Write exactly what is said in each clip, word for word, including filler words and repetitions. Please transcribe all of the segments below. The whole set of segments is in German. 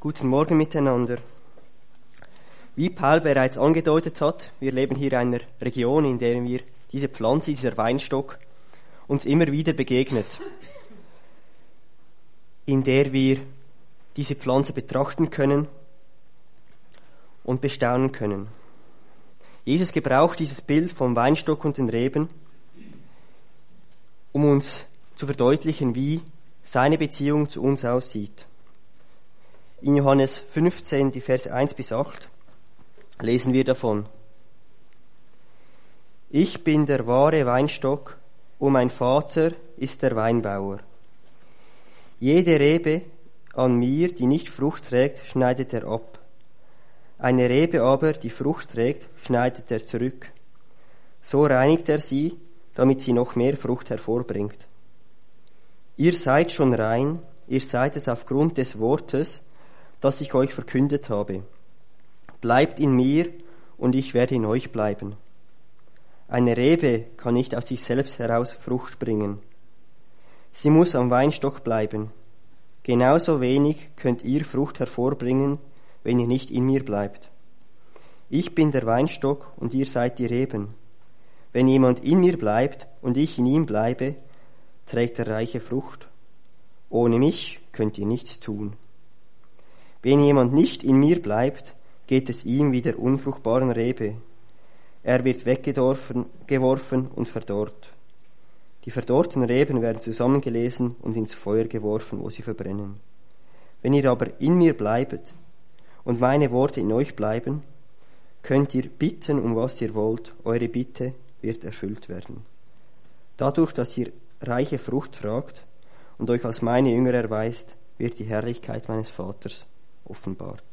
Guten Morgen miteinander. Wie Paul bereits angedeutet hat, wir leben hier in einer Region, in der wir diese Pflanze, dieser Weinstock, uns immer wieder begegnet, in der wir diese Pflanze betrachten können und bestaunen können. Jesus gebraucht dieses Bild vom Weinstock und den Reben, um uns zu verdeutlichen, wie seine Beziehung zu uns aussieht. In Johannes fünfzehn, die Verse eins bis acht, lesen wir davon: Ich bin der wahre Weinstock und mein Vater ist der Weinbauer. Jede Rebe an mir, die nicht Frucht trägt, schneidet er ab. Eine Rebe aber, die Frucht trägt, schneidet er zurück. So reinigt er sie, damit sie noch mehr Frucht hervorbringt. Ihr seid schon rein, ihr seid es aufgrund des Wortes, das ich euch verkündet habe. Bleibt in mir und ich werde in euch bleiben. Eine Rebe kann nicht aus sich selbst heraus Frucht bringen. Sie muss am Weinstock bleiben. Genauso wenig könnt ihr Frucht hervorbringen, wenn ihr nicht in mir bleibt. Ich bin der Weinstock und ihr seid die Reben. Wenn jemand in mir bleibt und ich in ihm bleibe, trägt er reiche Frucht. Ohne mich könnt ihr nichts tun. Wenn jemand nicht in mir bleibt, geht es ihm wie der unfruchtbaren Rebe. Er wird weggeworfen geworfen und verdorrt. Die verdorrten Reben werden zusammengelesen und ins Feuer geworfen, wo sie verbrennen. Wenn ihr aber in mir bleibt und meine Worte in euch bleiben, könnt ihr bitten, um was ihr wollt. Eure Bitte wird erfüllt werden. Dadurch, dass ihr reiche Frucht tragt und euch als meine Jünger erweist, wird die Herrlichkeit meines Vaters offenbart.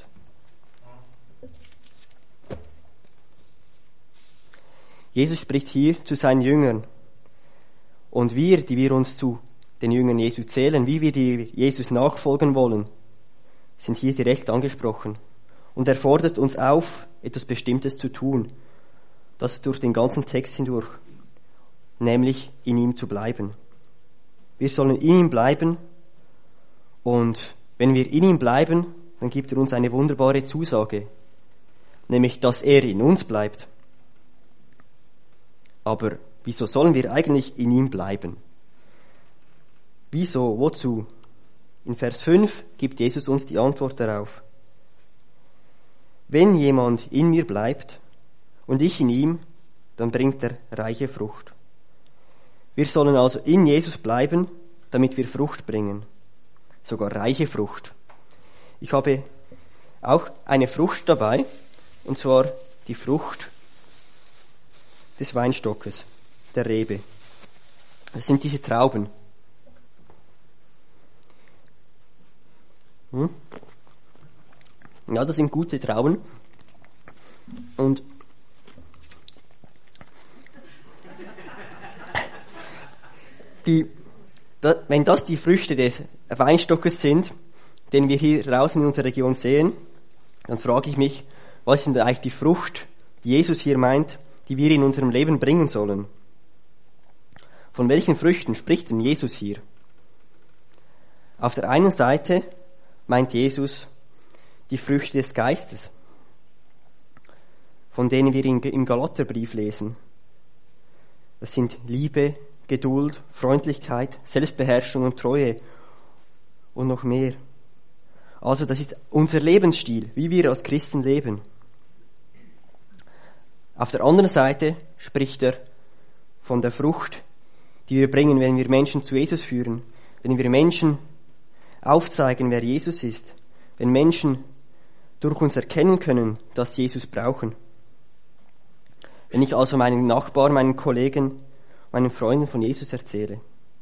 Jesus spricht hier zu seinen Jüngern. Und wir, die wir uns zu den Jüngern Jesu zählen, wie wir die Jesus nachfolgen wollen, sind hier direkt angesprochen. Und er fordert uns auf, etwas Bestimmtes zu tun. Das durch den ganzen Text hindurch. Nämlich in ihm zu bleiben. Wir sollen in ihm bleiben. Und wenn wir in ihm bleiben, dann gibt er uns eine wunderbare Zusage. Nämlich, dass er in uns bleibt. Aber wieso sollen wir eigentlich in ihm bleiben? Wieso? Wozu? In Vers fünf gibt Jesus uns die Antwort darauf. Wenn jemand in mir bleibt und ich in ihm, dann bringt er reiche Frucht. Wir sollen also in Jesus bleiben, damit wir Frucht bringen. Sogar reiche Frucht. Ich habe auch eine Frucht dabei, und zwar die Frucht des Weinstockes, der Rebe. Das sind diese Trauben. Hm? Ja, das sind gute Trauben. Und die, da, wenn das die Früchte des Weinstockes sind, den wir hier draußen in unserer Region sehen, dann frage ich mich, was ist denn eigentlich die Frucht, die Jesus hier meint, die wir in unserem Leben bringen sollen? Von welchen Früchten spricht denn Jesus hier? Auf der einen Seite meint Jesus die Früchte des Geistes, von denen wir im Galaterbrief lesen. Das sind Liebe, Geduld, Freundlichkeit, Selbstbeherrschung und Treue und noch mehr. Also das ist unser Lebensstil, wie wir als Christen leben. Auf der anderen Seite spricht er von der Frucht, die wir bringen, wenn wir Menschen zu Jesus führen, wenn wir Menschen aufzeigen, wer Jesus ist, wenn Menschen durch uns erkennen können, dass sie Jesus brauchen. Wenn ich also meinen Nachbarn, meinen Kollegen, meinen Freunden von Jesus erzähle.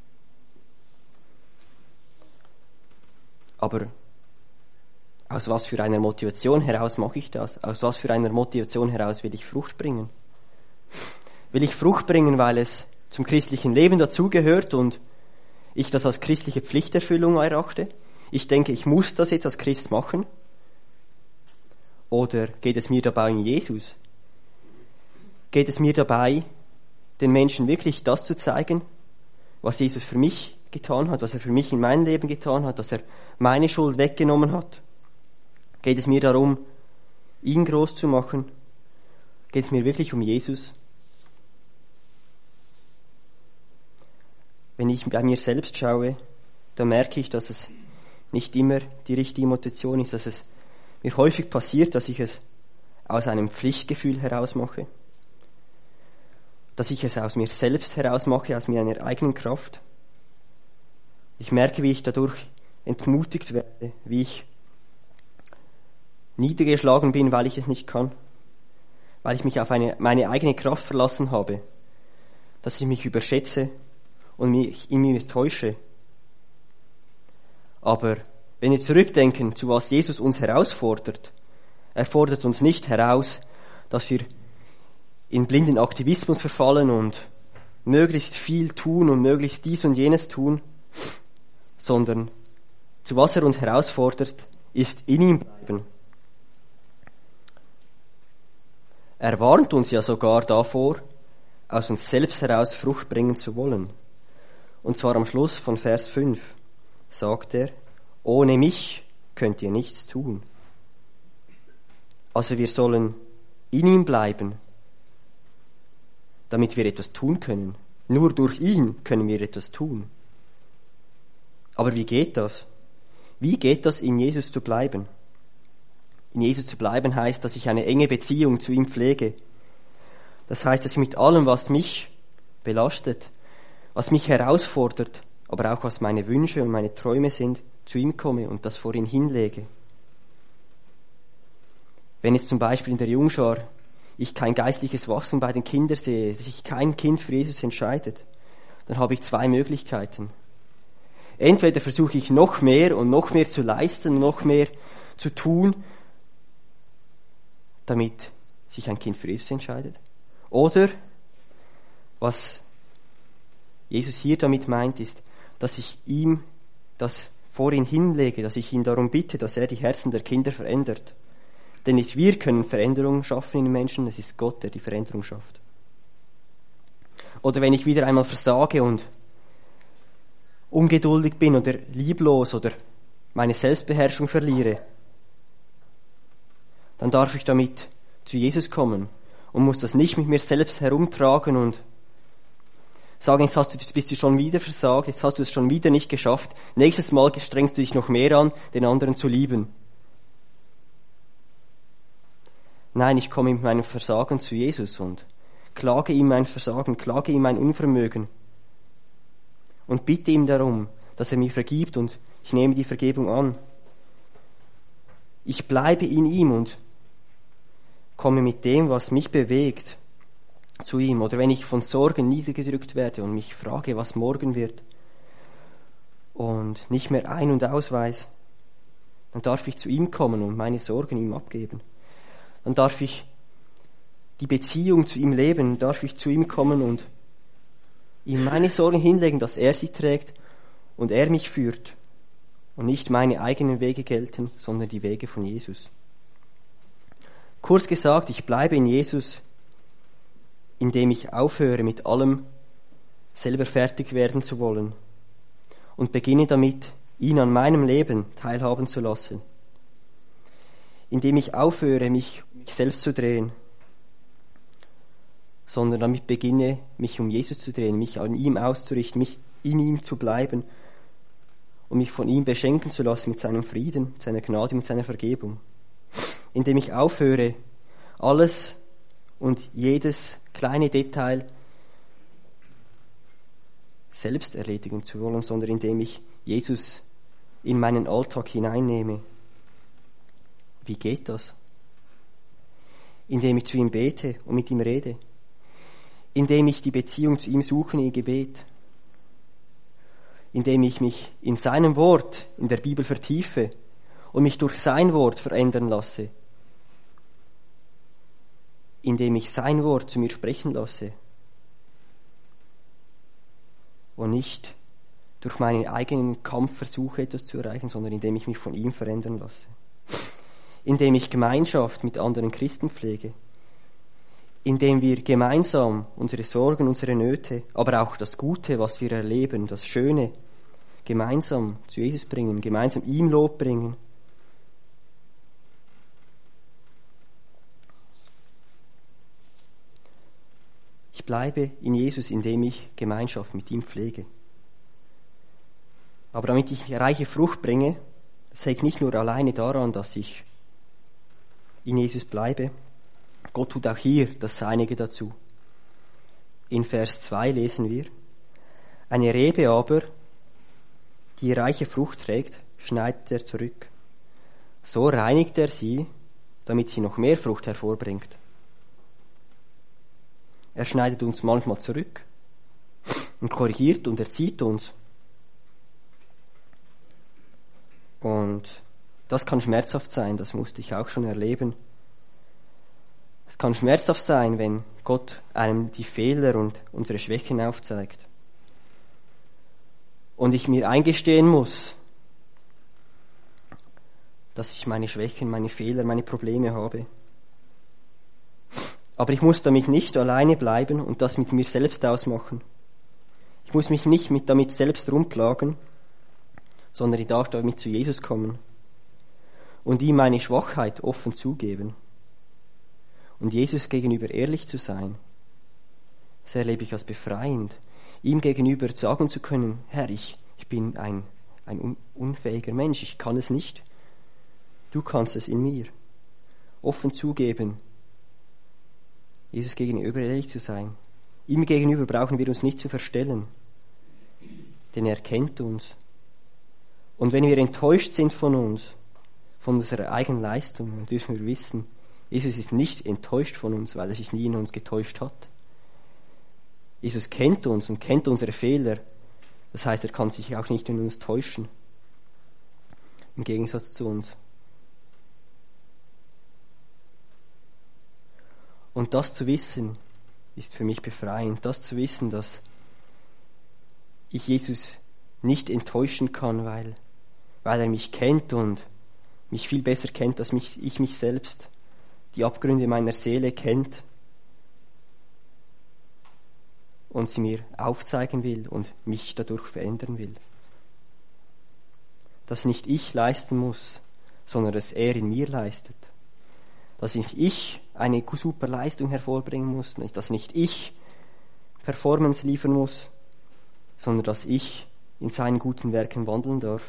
Aber aus was für einer Motivation heraus mache ich das? Aus was für einer Motivation heraus will ich Frucht bringen? Will ich Frucht bringen, weil es zum christlichen Leben dazugehört und ich das als christliche Pflichterfüllung erachte? Ich denke, ich muss das jetzt als Christ machen? Oder geht es mir dabei um Jesus? Geht es mir dabei, den Menschen wirklich das zu zeigen, was Jesus für mich getan hat, was er für mich in meinem Leben getan hat, dass er meine Schuld weggenommen hat? Geht es mir darum, ihn groß zu machen? Geht es mir wirklich um Jesus? Wenn ich bei mir selbst schaue, dann merke ich, dass es nicht immer die richtige Motivation ist, dass es mir häufig passiert, dass ich es aus einem Pflichtgefühl heraus mache, dass ich es aus mir selbst heraus mache, aus meiner eigenen Kraft. Ich merke, wie ich dadurch entmutigt werde, wie ich niedergeschlagen bin, weil ich es nicht kann, weil ich mich auf eine, meine eigene Kraft verlassen habe, dass ich mich überschätze und mich in mir täusche. Aber wenn wir zurückdenken, zu was Jesus uns herausfordert, er fordert uns nicht heraus, dass wir in blinden Aktivismus verfallen und möglichst viel tun und möglichst dies und jenes tun, sondern zu was er uns herausfordert, ist in ihm bleiben. Er warnt uns ja sogar davor, aus uns selbst heraus Frucht bringen zu wollen. Und zwar am Schluss von Vers fünf sagt er, ohne mich könnt ihr nichts tun. Also wir sollen in ihm bleiben, damit wir etwas tun können. Nur durch ihn können wir etwas tun. Aber wie geht das? Wie geht das, in Jesus zu bleiben? In Jesus zu bleiben heißt, dass ich eine enge Beziehung zu ihm pflege. Das heißt, dass ich mit allem, was mich belastet, was mich herausfordert, aber auch was meine Wünsche und meine Träume sind, zu ihm komme und das vor ihn hinlege. Wenn jetzt zum Beispiel in der Jungschar ich kein geistliches Wachstum bei den Kindern sehe, dass sich kein Kind für Jesus entscheidet, dann habe ich zwei Möglichkeiten. Entweder versuche ich noch mehr und noch mehr zu leisten, noch mehr zu tun, damit sich ein Kind für Jesus entscheidet. Oder, was Jesus hier damit meint, ist, dass ich ihm das vor ihn hinlege, dass ich ihn darum bitte, dass er die Herzen der Kinder verändert. Denn nicht wir können Veränderungen schaffen in den Menschen, es ist Gott, der die Veränderung schafft. Oder wenn ich wieder einmal versage und ungeduldig bin oder lieblos oder meine Selbstbeherrschung verliere, dann darf ich damit zu Jesus kommen und muss das nicht mit mir selbst herumtragen und sagen, jetzt hast du, bist du schon wieder versagt, jetzt hast du es schon wieder nicht geschafft, nächstes Mal strengst du dich noch mehr an, den anderen zu lieben. Nein, ich komme mit meinem Versagen zu Jesus und klage ihm mein Versagen, klage ihm mein Unvermögen und bitte ihm darum, dass er mir vergibt und ich nehme die Vergebung an. Ich bleibe in ihm und komme mit dem, was mich bewegt, zu ihm. Oder wenn ich von Sorgen niedergedrückt werde und mich frage, was morgen wird und nicht mehr ein- und aus weiß, dann darf ich zu ihm kommen und meine Sorgen ihm abgeben. Dann darf ich die Beziehung zu ihm leben, darf ich zu ihm kommen und ihm meine Sorgen hinlegen, dass er sie trägt und er mich führt und nicht meine eigenen Wege gelten, sondern die Wege von Jesus. Kurz gesagt, ich bleibe in Jesus, indem ich aufhöre, mit allem selber fertig werden zu wollen und beginne damit, ihn an meinem Leben teilhaben zu lassen. Indem ich aufhöre, mich um mich selbst zu drehen, sondern damit beginne, mich um Jesus zu drehen, mich an ihm auszurichten, mich in ihm zu bleiben und mich von ihm beschenken zu lassen mit seinem Frieden, mit seiner Gnade, mit seiner Vergebung. Indem ich aufhöre, alles und jedes kleine Detail selbst erledigen zu wollen, sondern indem ich Jesus in meinen Alltag hineinnehme. Wie geht das? Indem ich zu ihm bete und mit ihm rede. Indem ich die Beziehung zu ihm suche im Gebet. Indem ich mich in seinem Wort in der Bibel vertiefe und mich durch sein Wort verändern lasse. Indem ich sein Wort zu mir sprechen lasse. Und nicht durch meinen eigenen Kampf versuche, etwas zu erreichen, sondern indem ich mich von ihm verändern lasse. Indem ich Gemeinschaft mit anderen Christen pflege. Indem wir gemeinsam unsere Sorgen, unsere Nöte, aber auch das Gute, was wir erleben, das Schöne, gemeinsam zu Jesus bringen, gemeinsam ihm Lob bringen. bleibe in Jesus, indem ich Gemeinschaft mit ihm pflege. Aber damit ich reiche Frucht bringe, das hängt nicht nur alleine daran, dass ich in Jesus bleibe. Gott tut auch hier das Seinige dazu. In Vers zwei lesen wir: Eine Rebe aber, die reiche Frucht trägt, schneidet er zurück. So reinigt er sie, damit sie noch mehr Frucht hervorbringt. Er schneidet uns manchmal zurück und korrigiert und erzieht uns. Und das kann schmerzhaft sein, das musste ich auch schon erleben. Es kann schmerzhaft sein, wenn Gott einem die Fehler und unsere Schwächen aufzeigt. Und ich mir eingestehen muss, dass ich meine Schwächen, meine Fehler, meine Probleme habe. Aber ich muss damit nicht alleine bleiben und das mit mir selbst ausmachen. Ich muss mich nicht mit damit selbst rumplagen, sondern ich darf damit zu Jesus kommen und ihm meine Schwachheit offen zugeben. Und Jesus gegenüber ehrlich zu sein, das erlebe ich als befreiend. Ihm gegenüber sagen zu können: Herr, ich, ich bin ein, ein unfähiger Mensch, ich kann es nicht. Du kannst es in mir. Offen zugeben, Jesus gegenüber ehrlich zu sein. Ihm gegenüber brauchen wir uns nicht zu verstellen, denn er kennt uns. Und wenn wir enttäuscht sind von uns, von unserer eigenen Leistung, dann dürfen wir wissen, Jesus ist nicht enttäuscht von uns, weil er sich nie in uns getäuscht hat. Jesus kennt uns und kennt unsere Fehler. Das heißt, er kann sich auch nicht in uns täuschen. Im Gegensatz zu uns. Und das zu wissen, ist für mich befreiend. Das zu wissen, dass ich Jesus nicht enttäuschen kann, weil, weil er mich kennt und mich viel besser kennt, als mich, ich mich selbst, die Abgründe meiner Seele kennt und sie mir aufzeigen will und mich dadurch verändern will. Dass nicht ich leisten muss, sondern dass er in mir leistet. Dass nicht ich eine super Leistung hervorbringen muss, dass nicht ich Performance liefern muss, sondern dass ich in seinen guten Werken wandeln darf.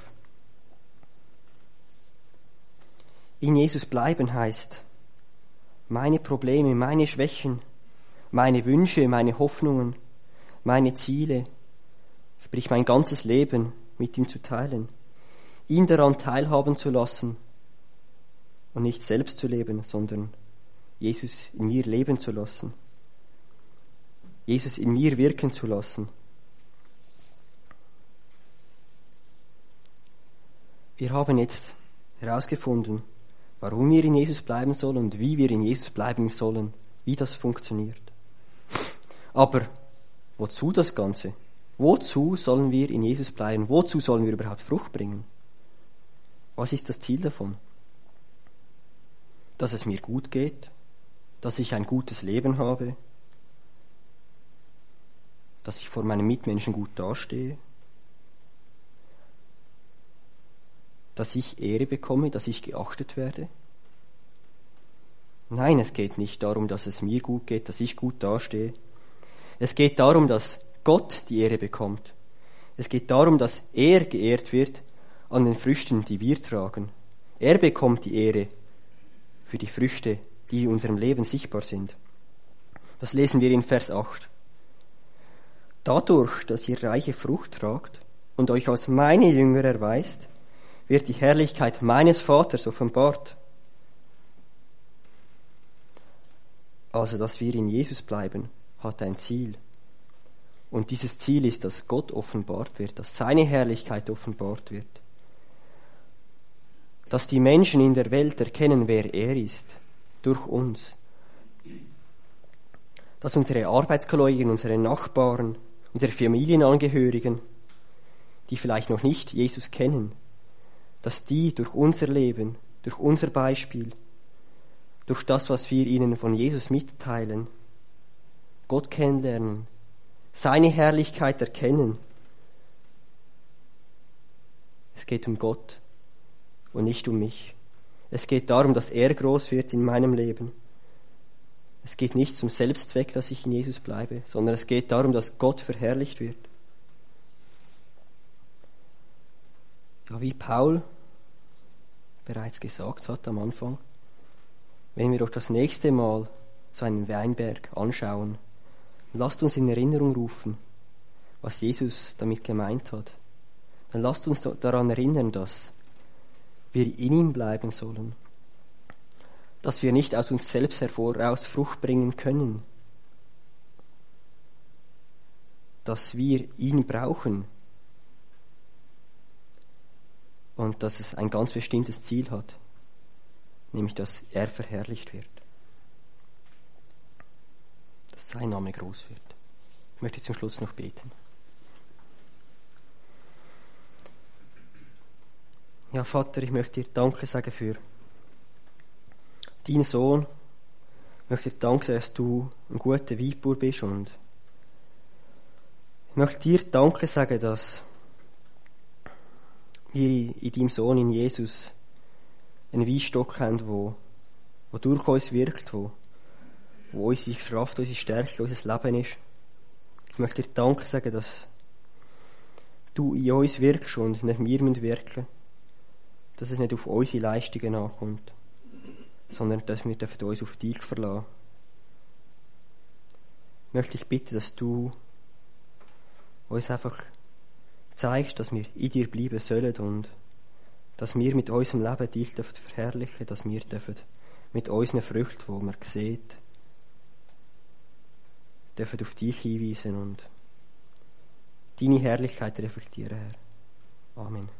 In Jesus bleiben heißt, meine Probleme, meine Schwächen, meine Wünsche, meine Hoffnungen, meine Ziele, sprich mein ganzes Leben mit ihm zu teilen, ihn daran teilhaben zu lassen und nicht selbst zu leben, sondern Jesus in mir leben zu lassen, Jesus in mir wirken zu lassen. Wir haben jetzt herausgefunden, warum wir in Jesus bleiben sollen und wie wir in Jesus bleiben sollen, wie das funktioniert. Aber wozu das Ganze? Wozu sollen wir in Jesus bleiben? Wozu sollen wir überhaupt Frucht bringen? Was ist das Ziel davon? Dass es mir gut geht, dass ich ein gutes Leben habe, dass ich vor meinen Mitmenschen gut dastehe, dass ich Ehre bekomme, dass ich geachtet werde? Nein, es geht nicht darum, dass es mir gut geht, dass ich gut dastehe. Es geht darum, dass Gott die Ehre bekommt. Es geht darum, dass er geehrt wird an den Früchten, die wir tragen. Er bekommt die Ehre für die Früchte, die in unserem Leben sichtbar sind. Das lesen wir in Vers acht. Dadurch, dass ihr reiche Frucht tragt und euch als meine Jünger erweist, wird die Herrlichkeit meines Vaters offenbart. Also, dass wir in Jesus bleiben, hat ein Ziel. Und dieses Ziel ist, dass Gott offenbart wird, dass seine Herrlichkeit offenbart wird. Dass die Menschen in der Welt erkennen, wer er ist, durch uns. Dass unsere Arbeitskollegen, unsere Nachbarn, unsere Familienangehörigen, die vielleicht noch nicht Jesus kennen, dass die durch unser Leben, durch unser Beispiel, durch das, was wir ihnen von Jesus mitteilen, Gott kennenlernen, seine Herrlichkeit erkennen. Es geht um Gott und nicht um mich. Es geht darum, dass er groß wird in meinem Leben. Es geht nicht zum Selbstzweck, dass ich in Jesus bleibe, sondern es geht darum, dass Gott verherrlicht wird. Ja, wie Paul bereits gesagt hat am Anfang, wenn wir doch das nächste Mal so einen Weinberg anschauen, lasst uns in Erinnerung rufen, was Jesus damit gemeint hat. Dann lasst uns daran erinnern, dass wir in ihm bleiben sollen, dass wir nicht aus uns selbst heraus Frucht bringen können, dass wir ihn brauchen und dass es ein ganz bestimmtes Ziel hat, nämlich dass er verherrlicht wird, dass sein Name groß wird. Ich möchte zum Schluss noch beten. Ja, Vater, ich möchte dir Danke sagen für deinen Sohn. Ich möchte dir Danke sagen, dass du ein guter Weinbauer bist, und ich möchte dir Danke sagen, dass wir in deinem Sohn, in Jesus, einen Weinstock haben, wo, wo durch uns wirkt, wo, wo unsere Kraft, unsere Stärke, unser Leben ist. Ich möchte dir Danke sagen, dass du in uns wirkst und nicht wir müssen wirken, dass es nicht auf unsere Leistungen ankommt, sondern dass wir uns auf dich verlassen. Ich möchte dich bitten, dass du uns einfach zeigst, dass wir in dir bleiben sollen und dass wir mit unserem Leben dich verherrlichen, dass wir mit unseren Früchten, die man sieht, dürfen auf dich hinweisen und deine Herrlichkeit reflektieren, Herr. Amen.